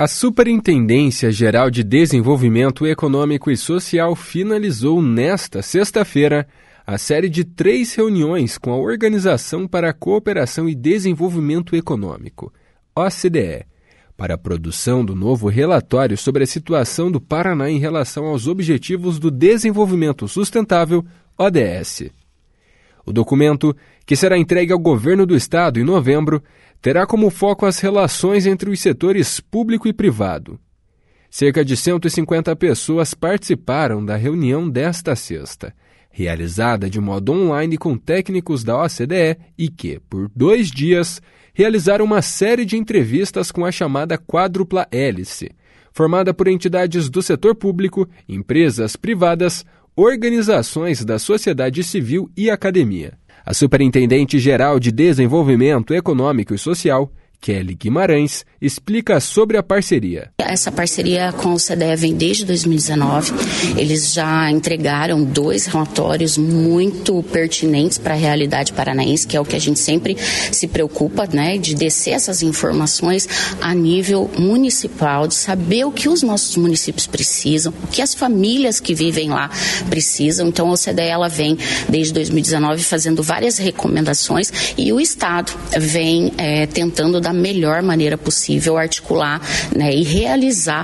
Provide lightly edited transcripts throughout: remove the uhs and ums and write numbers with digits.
A Superintendência Geral de Desenvolvimento Econômico e Social finalizou nesta sexta-feira a série de 3 reuniões com a Organização para a Cooperação e Desenvolvimento Econômico, OCDE, para a produção do novo relatório sobre a situação do Paraná em relação aos Objetivos do Desenvolvimento Sustentável, ODS. O documento, que será entregue ao governo do estado em novembro, terá como foco as relações entre os setores público e privado. Cerca de 150 pessoas participaram da reunião desta sexta, realizada de modo online com técnicos da OCDE e que, por 2 dias, realizaram uma série de entrevistas com a chamada Quádrupla Hélice, formada por entidades do setor público, empresas privadas, organizações da sociedade civil e academia. A Superintendente-Geral de Desenvolvimento Econômico e Social, Kelly Guimarães, explica sobre a parceria. Essa parceria com o OCDE vem desde 2019. Eles já entregaram 2 relatórios muito pertinentes para a realidade paranaense, que é o que a gente sempre se preocupa, né, de descer essas informações a nível municipal, de saber o que os nossos municípios precisam, o que as famílias que vivem lá precisam. Então, a OCDE ela vem desde 2019 fazendo várias recomendações e o Estado vem tentando da melhor maneira possível articular, né, e realizar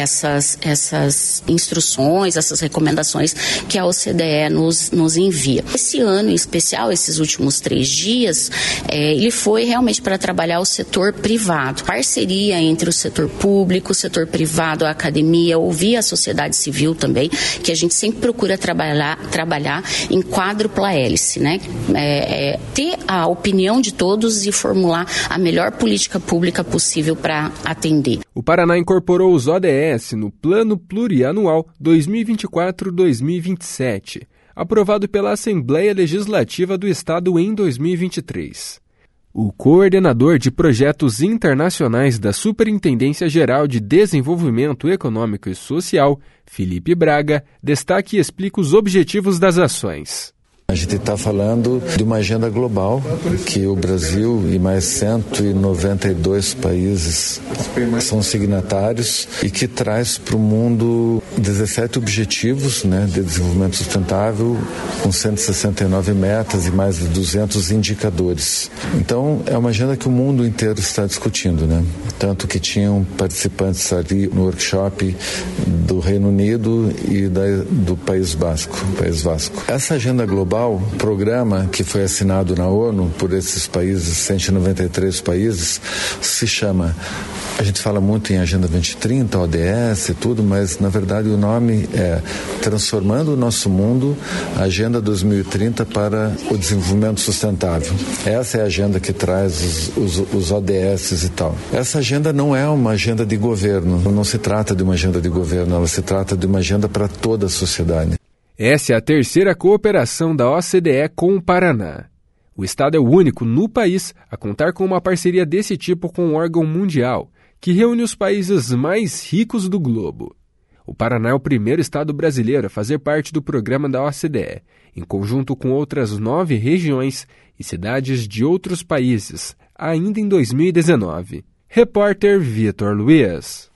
essas instruções, essas recomendações que a OCDE nos envia. Esse ano em especial, esses últimos 3 dias, ele foi realmente para trabalhar o setor privado. Parceria entre o setor público, o setor privado, a academia, ouvir a sociedade civil também, que a gente sempre procura trabalhar em quádrupla hélice, né? Ter a opinião de todos e formular a melhor política pública possível para atender. O Paraná incorporou os ODS no Plano Plurianual 2024-2027, aprovado pela Assembleia Legislativa do Estado em 2023. O coordenador de projetos internacionais da Superintendência Geral de Desenvolvimento Econômico e Social, Felipe Braga, destaca e explica os objetivos das ações. A gente está falando de uma agenda global que o Brasil e mais 192 países são signatários e que traz para o mundo 17 objetivos, né, de desenvolvimento sustentável, com 169 metas e mais de 200 indicadores. Então, é uma agenda que o mundo inteiro está discutindo, né? Tanto que tinham participantes ali no workshop do Reino Unido e do País Basco. Essa agenda global, programa que foi assinado na ONU por esses países, 193 países, se chama, a gente fala muito em Agenda 2030, ODS e tudo, mas na verdade o nome é Transformando o Nosso Mundo, Agenda 2030 para o Desenvolvimento Sustentável. Essa é a agenda que traz os ODS e tal. Essa agenda não é uma agenda de governo, não se trata de uma agenda de governo, ela se trata de uma agenda para toda a sociedade. Essa é a 3ª cooperação da OCDE com o Paraná. O estado é o único no país a contar com uma parceria desse tipo com um órgão mundial, que reúne os países mais ricos do globo. O Paraná é o primeiro estado brasileiro a fazer parte do programa da OCDE, em conjunto com outras 9 regiões e cidades de outros países, ainda em 2019. Repórter Vitor Luiz.